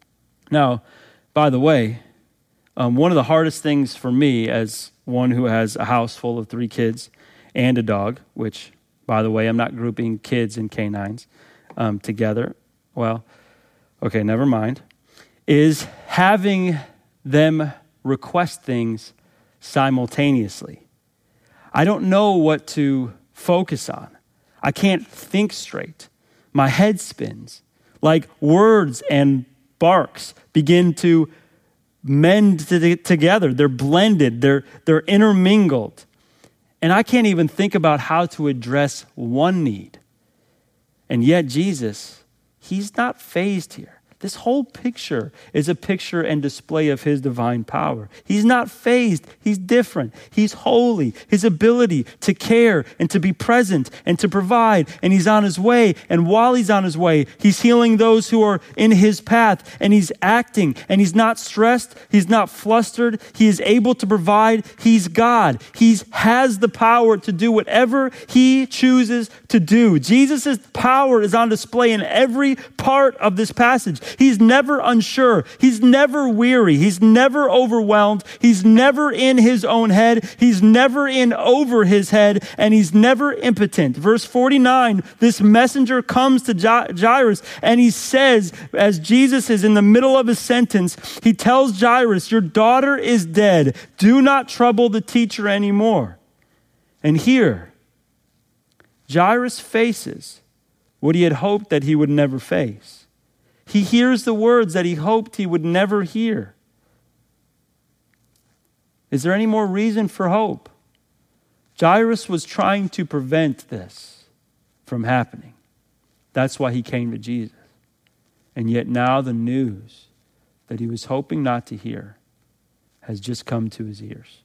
Now, by the way, um, one of the hardest things for me as one who has a house full of three kids and a dog, which, By the way, I'm not grouping kids and canines um, together. Well, okay, never mind. Is having them request things simultaneously. I don't know what to focus on. I can't think straight. My head spins. Like words and barks begin to mend to together. They're blended. They're, they're intermingled. And I can't even think about how to address one need. And yet Jesus, he's not fazed here. This whole picture is a picture and display of his divine power. He's not fazed. He's different. He's holy. His ability to care and to be present and to provide. And he's on his way. And while he's on his way, he's healing those who are in his path. And he's acting. And he's not stressed. He's not flustered. He is able to provide. He's God. He has the power to do whatever he chooses to do. Jesus' power is on display in every part of this passage. He's never unsure. He's never weary. He's never overwhelmed. He's never in his own head. He's never in over his head, and he's never impotent. Verse forty-nine, this messenger comes to Jairus, and he says, as Jesus is in the middle of his sentence, he tells Jairus, your daughter is dead. Do not trouble the teacher anymore. And here, Jairus faces what he had hoped that he would never face. He hears the words that he hoped he would never hear. Is there any more reason for hope? Jairus was trying to prevent this from happening. That's why he came to Jesus. And yet now the news that he was hoping not to hear has just come to his ears.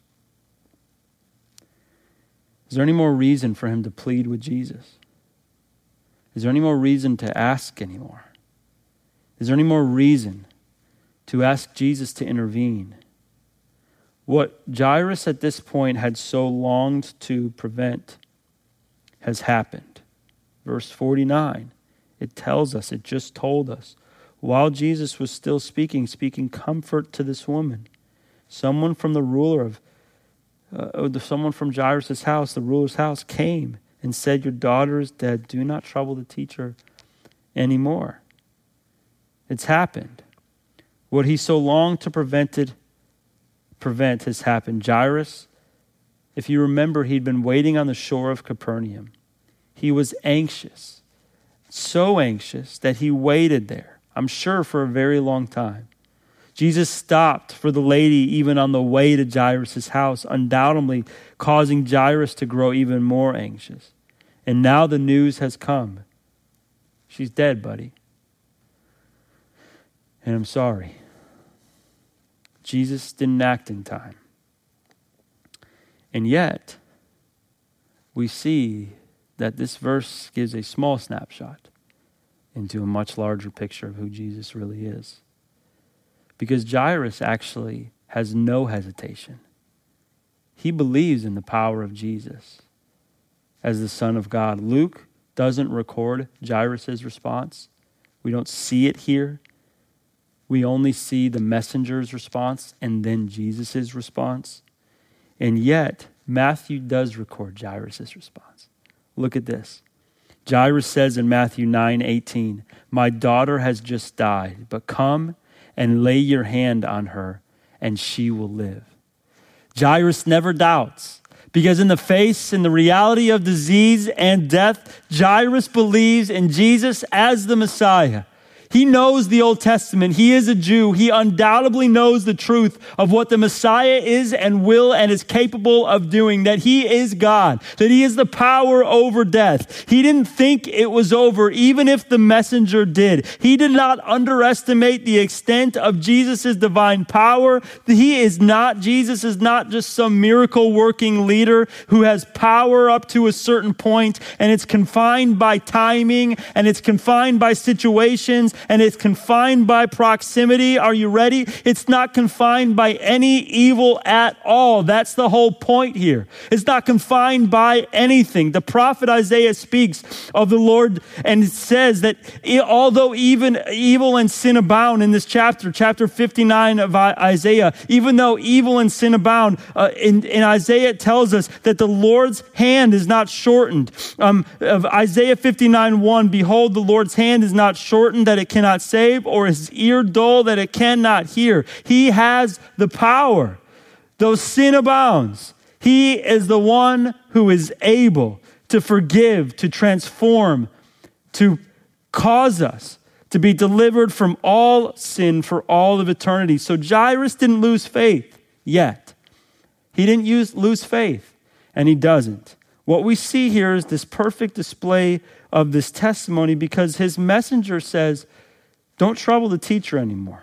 Is there any more reason for him to plead with Jesus? Is there any more reason to ask anymore? Is there any more reason to ask Jesus to intervene? What Jairus at this point had so longed to prevent has happened. Verse forty-nine, it tells us, it just told us, while Jesus was still speaking, speaking comfort to this woman, someone from the ruler of, uh, someone from Jairus' house, the ruler's house, came and said, your daughter is dead. Do not trouble the teacher anymore. It's happened. What he so longed to prevented, prevent has happened. Jairus, if you remember, he'd been waiting on the shore of Capernaum. He was anxious, so anxious that he waited there, I'm sure for a very long time. Jesus stopped for the lady even on the way to Jairus' house, undoubtedly causing Jairus to grow even more anxious. And now the news has come. She's dead, buddy. And I'm sorry. Jesus didn't act in time. And yet, we see that this verse gives a small snapshot into a much larger picture of who Jesus really is. Because Jairus actually has no hesitation. He believes in the power of Jesus as the Son of God. Luke doesn't record Jairus' response. We don't see it here. We only see the messenger's response and then Jesus' response. And yet, Matthew does record Jairus' response. Look at this. Jairus says in Matthew nine eighteen, my daughter has just died, but come and lay your hand on her and she will live. Jairus never doubts, because in the face and the reality of disease and death, Jairus believes in Jesus as the Messiah. He knows the Old Testament. He is a Jew. He undoubtedly knows the truth of what the Messiah is and will and is capable of doing, that he is God, that he is the power over death. He didn't think it was over, even if the messenger did. He did not underestimate the extent of Jesus' divine power. He is not, Jesus is not just some miracle working leader who has power up to a certain point, and it's confined by timing and it's confined by situations and it's confined by proximity. Are you ready? It's not confined by any evil at all. That's the whole point here. It's not confined by anything. The prophet Isaiah speaks of the Lord and it says that although even evil and sin abound in this chapter, chapter fifty-nine of Isaiah, even though evil and sin abound, uh, in, in Isaiah it tells us that the Lord's hand is not shortened. Um, of Isaiah fifty-nine one, behold, the Lord's hand is not shortened that it cannot save, or his ear dull that it cannot hear. He has the power. Though sin abounds, he is the one who is able to forgive, to transform, to cause us to be delivered from all sin for all of eternity. So Jairus didn't lose faith yet. He didn't use, lose faith, and he doesn't. What we see here is this perfect display of this testimony because his messenger says, don't trouble the teacher anymore.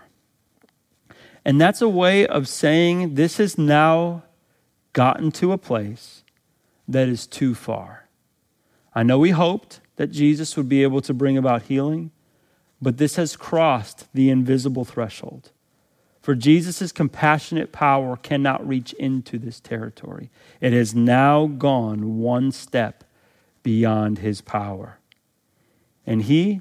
And that's a way of saying this has now gotten to a place that is too far. I know we hoped that Jesus would be able to bring about healing, but this has crossed the invisible threshold. For Jesus' compassionate power cannot reach into this territory. It has now gone one step beyond his power. And he,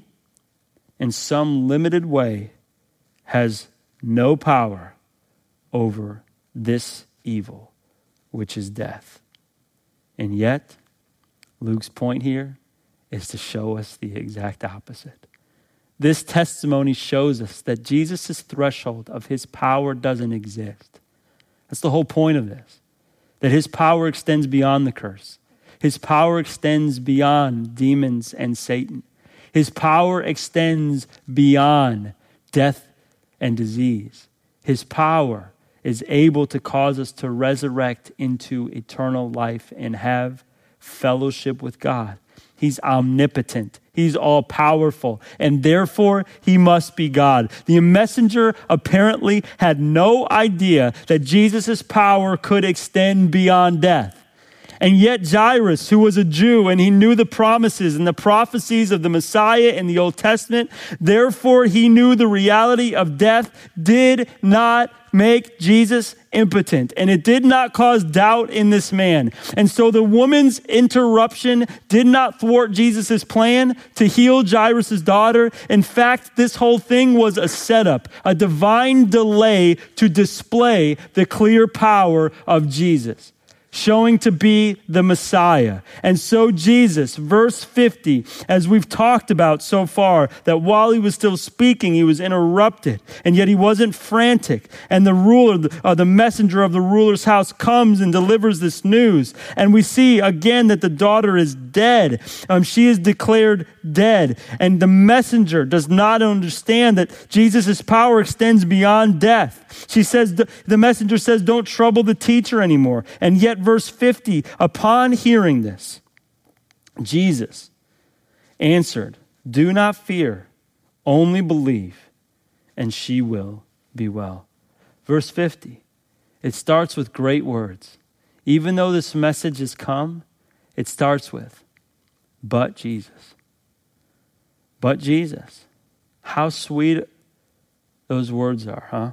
in some limited way, has no power over this evil, which is death. And yet, Luke's point here is to show us the exact opposite. This testimony shows us that Jesus' threshold of his power doesn't exist. That's the whole point of this. That his power extends beyond the curse. His power extends beyond demons and Satan. His power extends beyond death and disease. His power is able to cause us to resurrect into eternal life and have fellowship with God. He's omnipotent. He's all-powerful, and therefore he must be God. The messenger apparently had no idea that Jesus' power could extend beyond death. And yet Jairus, who was a Jew, and he knew the promises and the prophecies of the Messiah in the Old Testament, therefore he knew the reality of death did not make Jesus impotent, and it did not cause doubt in this man. And so the woman's interruption did not thwart Jesus' plan to heal Jairus' daughter. In fact, this whole thing was a setup, a divine delay to display the clear power of Jesus, showing to be the Messiah. And so Jesus, verse fifty, as we've talked about so far, that while he was still speaking, he was interrupted, and yet he wasn't frantic. And the ruler, the, uh, the messenger of the ruler's house comes and delivers this news. And we see again that the daughter is dead. Um, she is declared dead. And the messenger does not understand that Jesus' power extends beyond death. She says, the messenger says, don't trouble the teacher anymore. And yet, verse fifty, upon hearing this, Jesus answered, do not fear, only believe, and she will be well. Verse fifty, it starts with great words. Even though this message has come, it starts with, but Jesus. But Jesus. How sweet those words are, huh?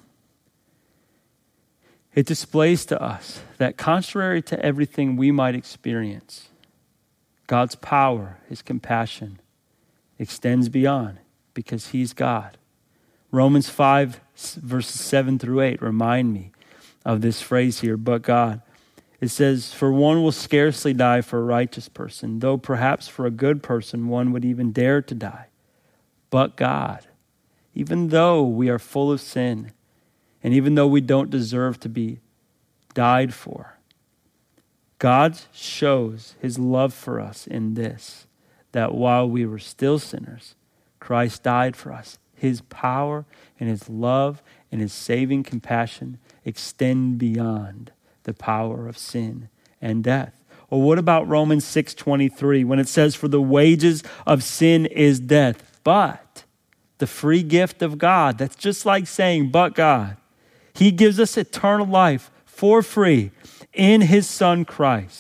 It displays to us that contrary to everything we might experience, God's power, his compassion, extends beyond because he's God. Romans five, verses seven through eight remind me of this phrase here, but God. It says, for one will scarcely die for a righteous person, though perhaps for a good person one would even dare to die. But God, even though we are full of sin, and even though we don't deserve to be died for, God shows his love for us in this, that while we were still sinners, Christ died for us. His power and his love and his saving compassion extend beyond the power of sin and death. Or what about Romans six twenty-three when it says, for the wages of sin is death, but the free gift of God, that's just like saying, but God. He gives us eternal life for free in his son Christ.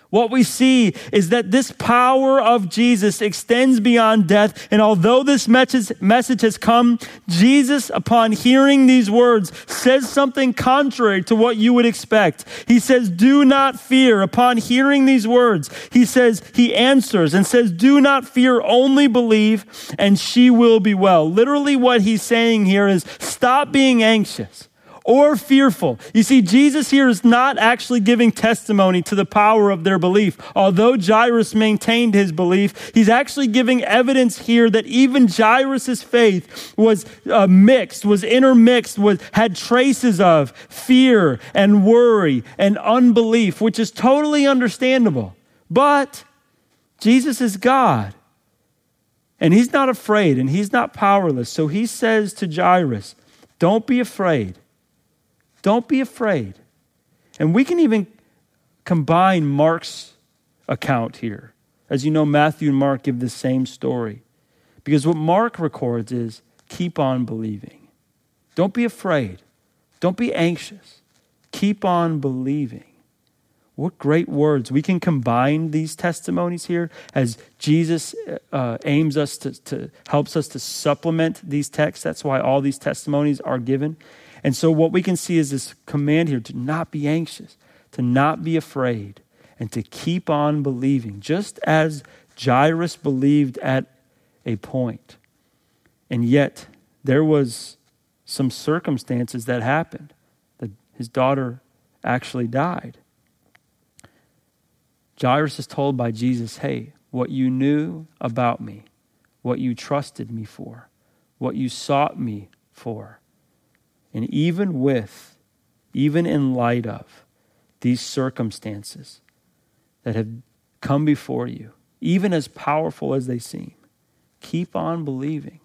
What we see is that this power of Jesus extends beyond death. And although this message, message has come, Jesus, upon hearing these words, says something contrary to what you would expect. He says, do not fear. Upon hearing these words, he says, he answers and says, do not fear, only believe, and she will be well. Literally what he's saying here is stop being anxious or fearful. You see, Jesus here is not actually giving testimony to the power of their belief. Although Jairus maintained his belief, he's actually giving evidence here that even Jairus' faith was uh, mixed, was intermixed, was, had traces of fear and worry and unbelief, which is totally understandable. But Jesus is God, and he's not afraid, and he's not powerless. So he says to Jairus, don't be afraid. Don't be afraid. And we can even combine Mark's account here. As you know, Matthew and Mark give the same story. Because what Mark records is, keep on believing. Don't be afraid. Don't be anxious. Keep on believing. What great words. We can combine these testimonies here as Jesus uh, aims us to, to, helps us to supplement these texts. That's why all these testimonies are given. And so what we can see is this command here to not be anxious, to not be afraid, and to keep on believing, just as Jairus believed at a point. And yet there was some circumstances that happened, that his daughter actually died. Jairus is told by Jesus, hey, what you knew about me, what you trusted me for, what you sought me for, and even with, even in light of these circumstances that have come before you, even as powerful as they seem, keep on believing.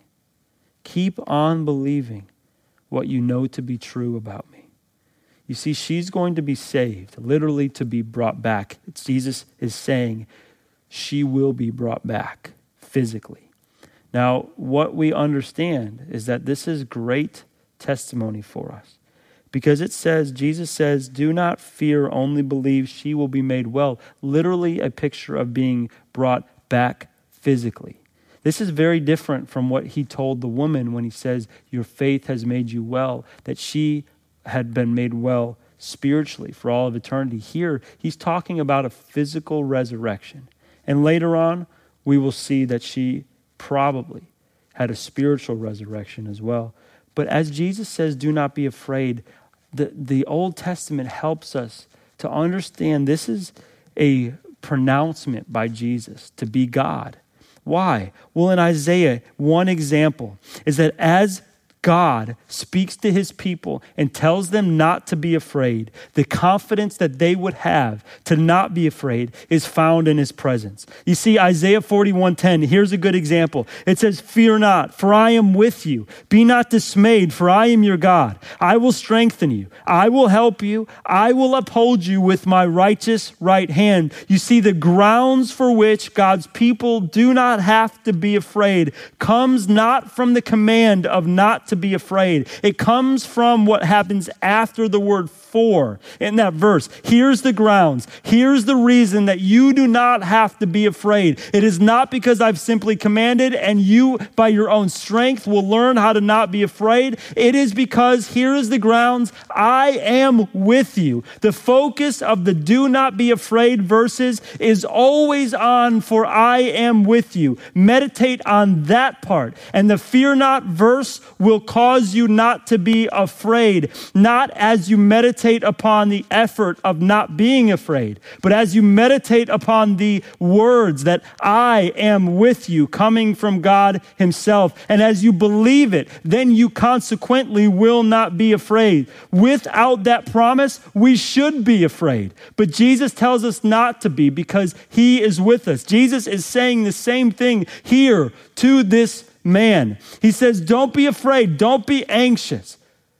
Keep on believing what you know to be true about me. You see, she's going to be saved, literally to be brought back. Jesus is saying she will be brought back physically. Now, what we understand is that this is great testimony for us, because it says, Jesus says, do not fear, only believe, she will be made well. Literally a picture of being brought back physically. This is very different from what he told the woman when he says, your faith has made you well, that she had been made well spiritually for all of eternity. Here, he's talking about a physical resurrection. And later on, we will see that she probably had a spiritual resurrection as well. But as Jesus says, do not be afraid, the, the Old Testament helps us to understand this is a pronouncement by Jesus to be God. Why? Well, in Isaiah, one example is that as God speaks to his people and tells them not to be afraid, the confidence that they would have to not be afraid is found in his presence. You see, Isaiah forty-one ten, here's a good example. It says, fear not, for I am with you. Be not dismayed, for I am your God. I will strengthen you. I will help you. I will uphold you with my righteous right hand. You see, the grounds for which God's people do not have to be afraid comes not from the command of not to be afraid. It comes from what happens after the word for in that verse. Here's the grounds. Here's the reason that you do not have to be afraid. It is not because I've simply commanded and you by your own strength will learn how to not be afraid. It is because here is the grounds. I am with you. The focus of the do not be afraid verses is always on for I am with you. Meditate on that part. And the fear not verse will cause you not to be afraid, not as you meditate upon the effort of not being afraid, but as you meditate upon the words that I am with you coming from God himself. And as you believe it, then you consequently will not be afraid. Without that promise, we should be afraid. But Jesus tells us not to be because he is with us. Jesus is saying the same thing here to this man. He says, don't be afraid. Don't be anxious.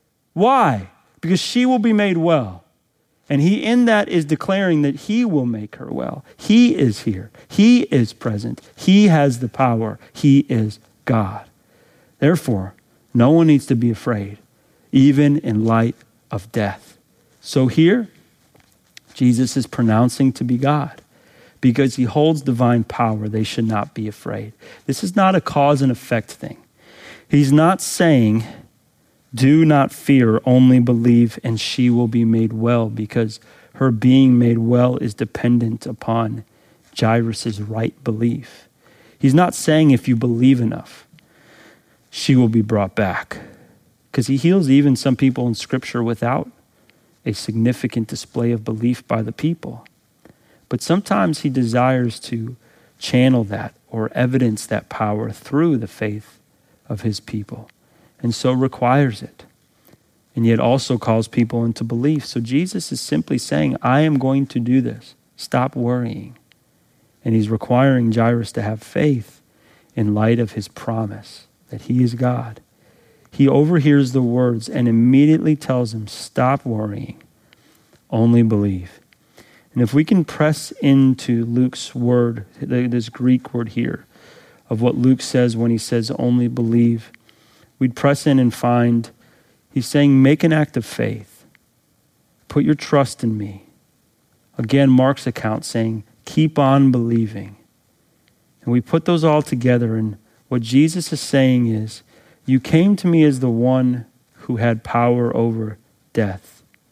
Why? Because she will be made well. And he in that is declaring that he will make her well. He is here. He is present. He has the power. He is God. Therefore, no one needs to be afraid, even in light of death. So here, Jesus is pronouncing to be God. Because he holds divine power, they should not be afraid. This is not a cause and effect thing. He's not saying, do not fear, only believe, and she will be made well, because her being made well is dependent upon Jairus' right belief. He's not saying if you believe enough, she will be brought back. Because he heals even some people in Scripture without a significant display of belief by the people. But sometimes he desires to channel that or evidence that power through the faith of his people, and so requires it, and yet also calls people into belief. So Jesus is simply saying, I am going to do this. Stop worrying. And he's requiring Jairus to have faith in light of his promise that he is God. He overhears the words and immediately tells him, stop worrying, only believe. And if we can press into Luke's word, this Greek word here, of what Luke says when he says only believe, we'd press in and find he's saying make an act of faith. Put your trust in me. Again, Mark's account saying keep on believing. And we put those all together, and what Jesus is saying is, you came to me as the one who had power over death.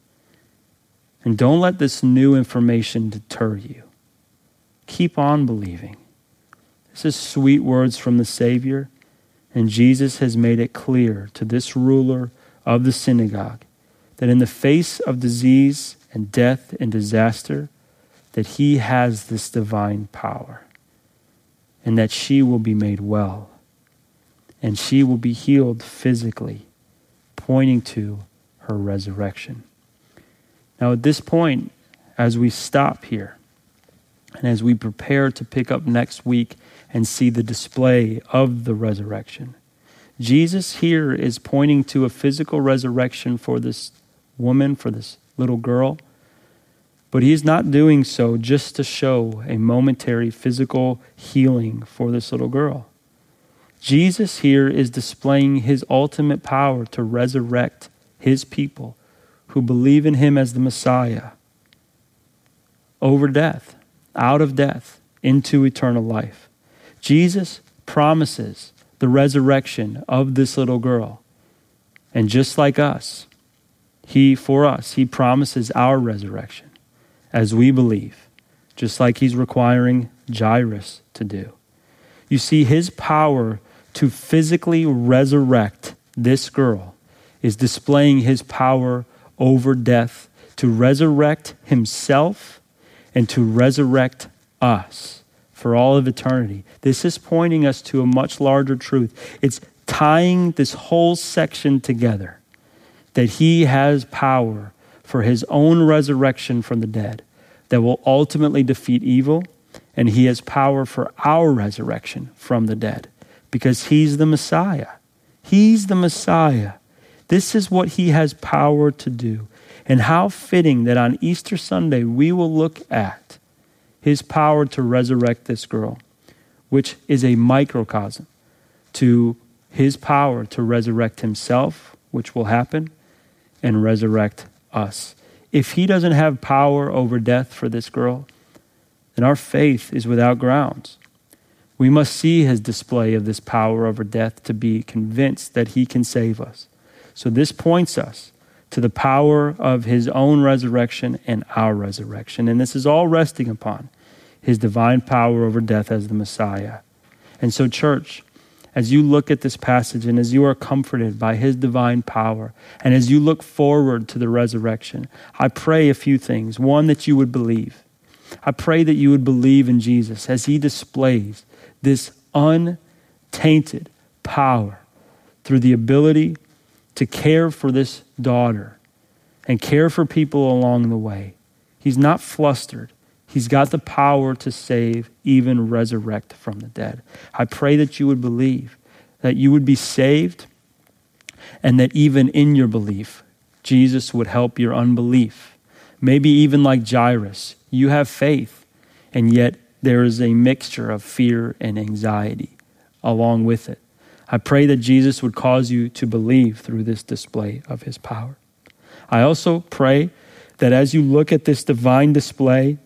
And don't let this new information deter you. Keep on believing. This is sweet words from the Savior, and Jesus has made it clear to this ruler of the synagogue that in the face of disease and death and disaster, that he has this divine power, and that she will be made well, and she will be healed physically, pointing to her resurrection. Now at this point, as we stop here, and as we prepare to pick up next week and see the display of the resurrection, Jesus here is pointing to a physical resurrection for this woman, for this little girl, but he is not doing so just to show a momentary physical healing for this little girl. Jesus here is displaying his ultimate power to resurrect his people who believe in him as the Messiah over death, out of death, into eternal life. Jesus promises the resurrection of this little girl. And just like us, he, for us, he promises our resurrection as we believe, just like he's requiring Jairus to do. You see, his power to physically resurrect this girl is displaying his power over death, to resurrect himself and to resurrect us for all of eternity. This is pointing us to a much larger truth. It's tying this whole section together, that he has power for his own resurrection from the dead that will ultimately defeat evil, and he has power for our resurrection from the dead because he's the Messiah. He's the Messiah. This is what he has power to do. And how fitting that on Easter Sunday we will look at his power to resurrect this girl, which is a microcosm to his power to resurrect himself, which will happen, and resurrect us. If he doesn't have power over death for this girl, then our faith is without grounds. We must see his display of this power over death to be convinced that he can save us. So this points us to the power of his own resurrection and our resurrection. And this is all resting upon his divine power over death as the Messiah. And so, church, as you look at this passage and as you are comforted by his divine power, and as you look forward to the resurrection, I pray a few things. One, that you would believe. I pray that you would believe in Jesus as he displays this untainted power through the ability to care for this daughter and care for people along the way. He's not flustered. He's got the power to save, even resurrect from the dead. I pray that you would believe, that you would be saved, and that even in your belief, Jesus would help your unbelief. Maybe even like Jairus, you have faith, and yet there is a mixture of fear and anxiety along with it. I pray that Jesus would cause you to believe through this display of his power. I also pray that as you look at this divine display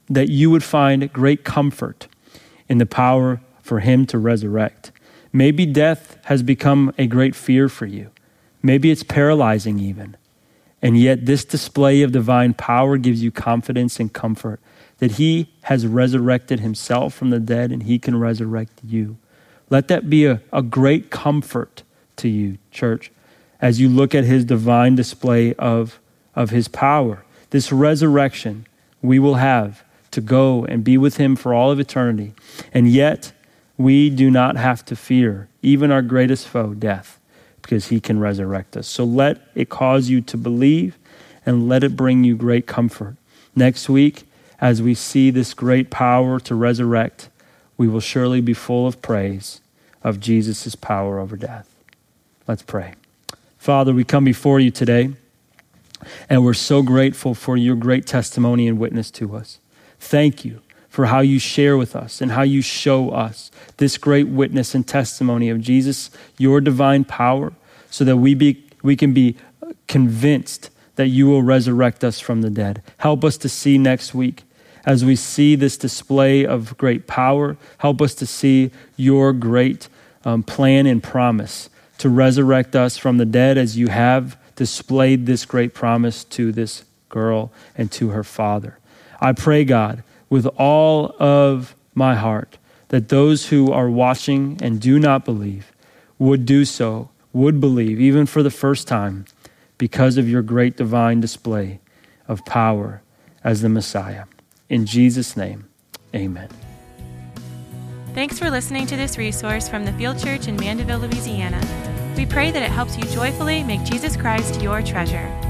that you would find great comfort in the power for him to resurrect. Maybe death has become a great fear for you. Maybe it's paralyzing even. And yet this display of divine power gives you confidence and comfort that he has resurrected himself from the dead and he can resurrect you. Let that be a, a great comfort to you, church, as you look at his divine display of, of his power. This resurrection we will have to go and be with him for all of eternity. And yet we do not have to fear even our greatest foe, death, because he can resurrect us. So let it cause you to believe and let it bring you great comfort. Next week, as we see this great power to resurrect, we will surely be full of praise of Jesus' power over death. Let's pray. Father, we come before you today, and we're so grateful for your great testimony and witness to us. Thank you for how you share with us and how you show us this great witness and testimony of Jesus, your divine power, so that we be we can be convinced that you will resurrect us from the dead. Help us to see next week as we see this display of great power. Help us to see your great um, plan and promise to resurrect us from the dead as you have displayed this great promise to this girl and to her father. I pray, God, with all of my heart, that those who are watching and do not believe would do so, would believe, even for the first time, because of your great divine display of power as the Messiah. In Jesus' name, amen. Thanks for listening to this resource from the Field Church in Mandeville, Louisiana. We pray that it helps you joyfully make Jesus Christ your treasure.